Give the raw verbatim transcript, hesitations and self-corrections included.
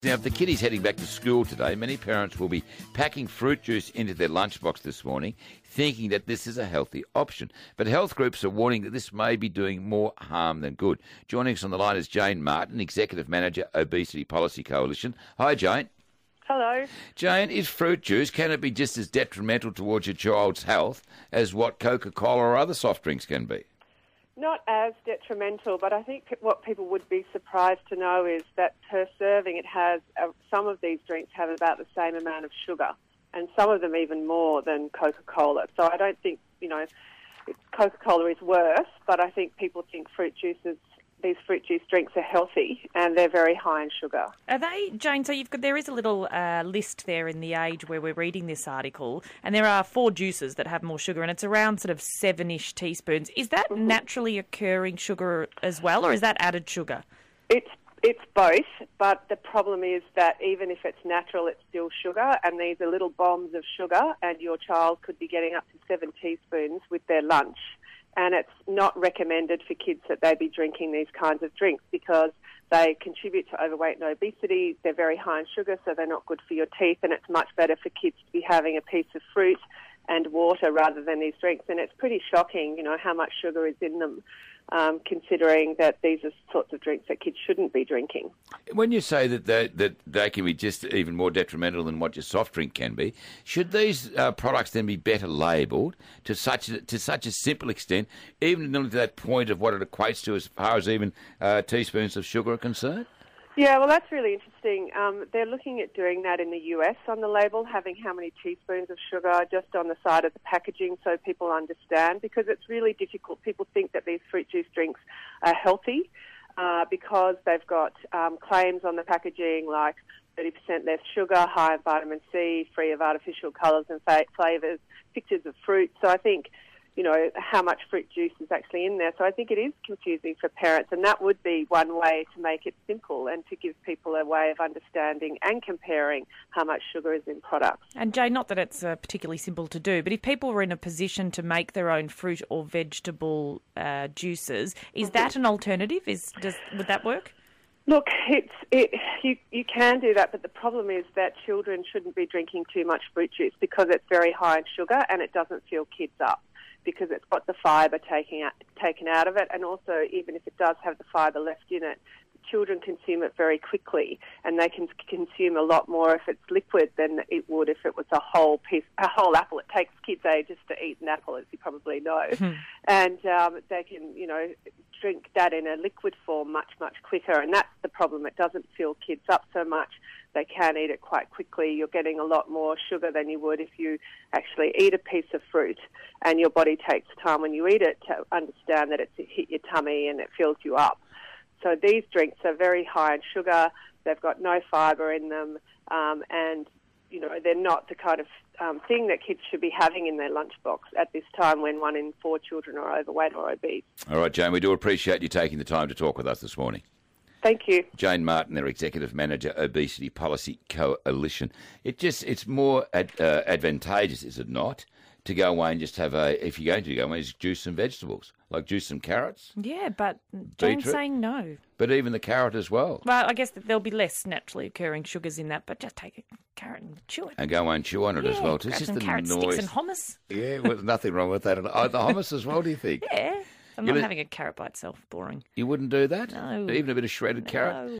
Now, if the kiddies heading back to school today, many parents will be packing fruit juice into their lunchbox this morning, thinking that this is a healthy option. But health groups are warning that this may be doing more harm than good. Joining us on the line is Jane Martin, Executive Manager, Obesity Policy Coalition. Hi, Jane. Hello. Jane, is fruit juice, can it be just as detrimental towards your child's health as what Coca-Cola or other soft drinks can be? Not as detrimental, but I think what people would be surprised to know is that per serving it has, uh, some of these drinks have about the same amount of sugar, and some of them even more than Coca-Cola. So I don't think, you know, Coca-Cola is worse, but I think people think fruit juices, these fruit juice drinks are healthy, and they're very high in sugar. Are they, Jane, so you've got, there is a little uh, list there in The Age where we're reading this article, and there are four juices that have more sugar, and it's around sort of seven-ish teaspoons. Is that mm-hmm. naturally occurring sugar as well, or is that added sugar? It's It's both, but the problem is that even if it's natural, it's still sugar, and these are little bombs of sugar, and your child could be getting up to seven teaspoons with their lunch. And it's not recommended for kids that they be drinking these kinds of drinks because they contribute to overweight and obesity. They're very high in sugar, so they're not good for your teeth, and it's much better for kids to be having a piece of fruit and water rather than these drinks. And it's pretty shocking, you know, how much sugar is in them, um, considering that these are sorts of drinks that kids shouldn't be drinking. When you say that they, that they can be just even more detrimental than what your soft drink can be, should these uh, products then be better labelled to such a, to such a simple extent, even to that point of what it equates to as far as even uh, teaspoons of sugar are concerned? Yeah, well, that's really interesting. Um, they're looking at doing that in the U S on the label, having how many teaspoons of sugar just on the side of the packaging so people understand, because it's really difficult. People think that these fruit juice drinks are healthy uh, because they've got um, claims on the packaging like thirty percent less sugar, high in vitamin C, free of artificial colours and fa- flavours, pictures of fruit. So I think, you know, how much fruit juice is actually in there. So I think it is confusing for parents, and that would be one way to make it simple and to give people a way of understanding and comparing how much sugar is in products. And Jay, not that it's uh, particularly simple to do, but if people were in a position to make their own fruit or vegetable uh, juices, is mm-hmm. that an alternative? Is does would that work? Look, it's it, you you can do that, but the problem is that children shouldn't be drinking too much fruit juice because it's very high in sugar and it doesn't fill kids up, because it's got the fibre taken out, taken out of it, and also even if it does have the fibre left in it, children consume it very quickly, and they can consume a lot more if it's liquid than it would if it was a whole piece, a whole apple. It takes kids ages to eat an apple, as you probably know, hmm. and um, they can, you know, drink that in a liquid form much, much quicker, and that's the problem. It doesn't fill kids up so much. They can eat it quite quickly. You're getting a lot more sugar than you would if you actually eat a piece of fruit, and your body takes time when you eat it to understand that it's hit your tummy and it fills you up. So these drinks are very high in sugar. They've got no fibre in them, um, and you know they're not the kind of um, thing that kids should be having in their lunchbox at this time when one in four children are overweight or obese. All right, Jane, we do appreciate you taking the time to talk with us this morning. Thank you. Jane Martin, their Executive Manager, Obesity Policy Coalition. It just, it's more ad, uh, advantageous, is it not, to go away and just have a, if you're going to go away, just juice some vegetables, like juice some carrots. Yeah, but Jane's beetroot, saying no. But even the carrot as well. Well, I guess that there'll be less naturally occurring sugars in that, but just take a carrot and chew it. And go away and chew on it yeah, as well. Grab It's just some the carrot noise. sticks and hummus. Yeah, well, there's nothing wrong with that. Oh, the hummus as well, do you think? Yeah. I'm you not li- having a carrot by itself. Boring. You wouldn't do that? No. Even a bit of shredded no. carrot?